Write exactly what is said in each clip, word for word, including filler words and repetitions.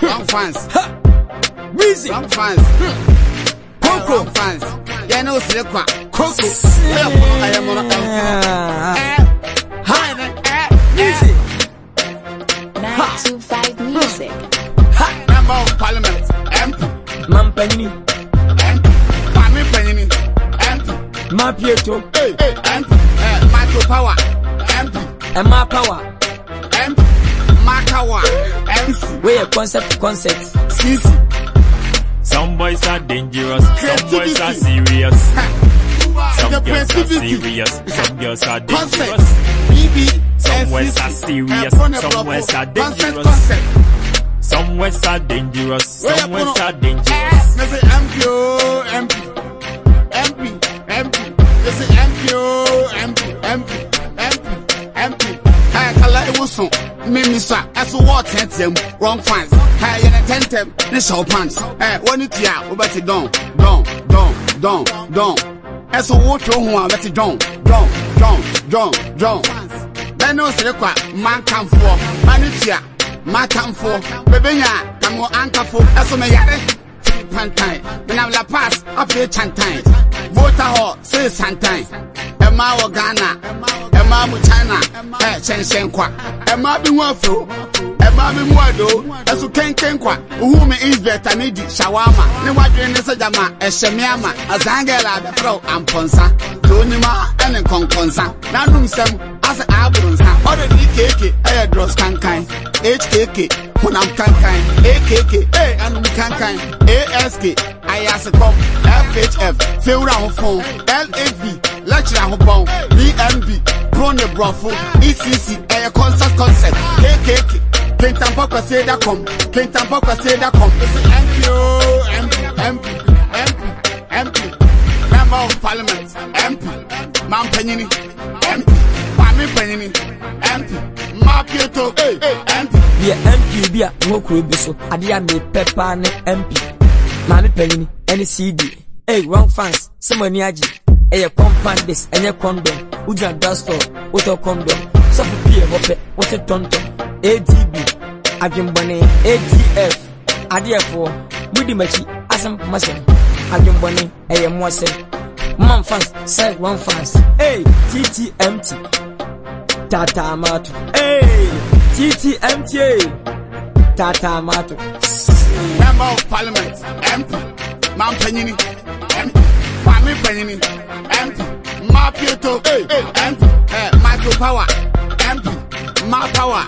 Wrong fans. Weezy. Wrong fans. Coco. Wrong fans. Yeah, no, Silkwa. Coco. I am on a Weezy. nine two five Music. Member of Parliament. M P. Mampanini. M P. Mami Panini. M P. Mapieto. Hey, hey, M P. Micro Power. M P. And my power. M P. Makawa. M C. Where concept concept. C C. Some boys are dangerous, some boys are serious. Some girls are serious, some girls are dangerous. Some boys are serious, some boys are dangerous. Some boys are dangerous, some boys are dangerous. They say M P O, M P, M P, M P. They say M P O, M P, M P, M P, M P. Hey, kala ewusun, mimi sa, eso what tentem, wrong fans. Hey, yene tentem, ne show pants. Hey, woni tia, obeti don, don, don, don, don. Eso what you want, obeti don, don, don, don, don. Then no se kwa man come for, manitia, man come for, bebenya, kamo anka for, eso me yare. Pantai, then I'm la pass, I play chantai. Voter hall, say santai. Emma wa Ghana, Emma mu China, eh, Chen Shen Kwa. Emma bi wafro, Emma bi mwado, esu ken ken kwa. Uhu me is better need shawama. Ne wadwe ne se jama, e shemiama. Azangela be pro amponsa. Doni ma ene konkonsa. Na num sem asa abrunsa. Odo D K K, eh dross kankan. H K K, punam kankan. A K K, eh anum kankan. A S K, ayasekom. F H F, feura ho phone. L A V, lecture ho bon. B N B, prone brofo. E C C, eh concert concept. K K K, Kentampo say that come. Kentampo say that come. M P O, M P, M P, M P, M P. Member of Parliament, M P. Man Panini, M P. Mami Panini, M P. Mapieto, M P. Be M P, be a Moku Biso. Adia me pepper ne M P. Mami Panini, any C D. Hey, wrong fans, someone yaji. Hey, compound this, and your condom. Uja dustor, auto condom. Some peer, what a tonto. A D B, Agimbone, A T F, Adia for, Woody Machi, Assam Mason, Agimbone, A M Wase, Mom fans, say one fans, hey, T T M T, Tata Matu, hey, T T M T, Tata Matu, Member of Parliament, M P, Mam Panini, M P, Mami Panini, M P, Mapieto, M P, Micro Power, M P, Ma Power.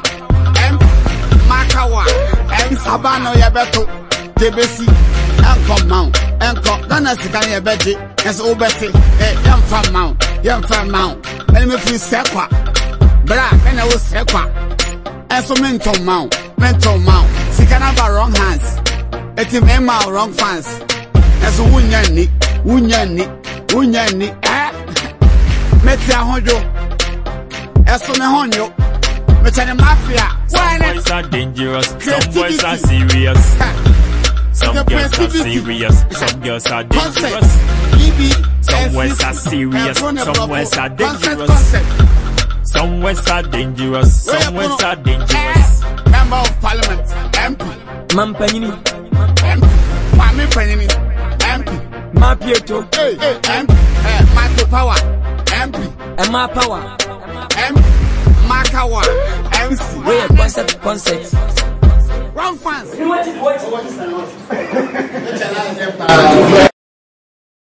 Makawa, M Sabano Yabeto, Debesi, Uncle Mount, Uncle Ganasikan Yabeti, as Obeti, a young farm mount, young farm mount, and if we sequa, Bra, and I was sequa, and so mental mount, mental mount, Sikanaba wrong hands, et him Emma wrong fans, as Wunyani, Wunyani, Wunyani, eh? Metia Honjo, as on a honjo. Some boys are dangerous, some boys are serious. Some girls are serious, some girls are dangerous. Some boys are serious, some boys are dangerous. Some boys are dangerous, some boys are dangerous. Member of Parliament, M P. Mampanini, M P. Mami Panini, M P. Mapieto, M P. Micro Power, M P. And my power, M P. Makawa, M C. Where concept concept. Wrong fans.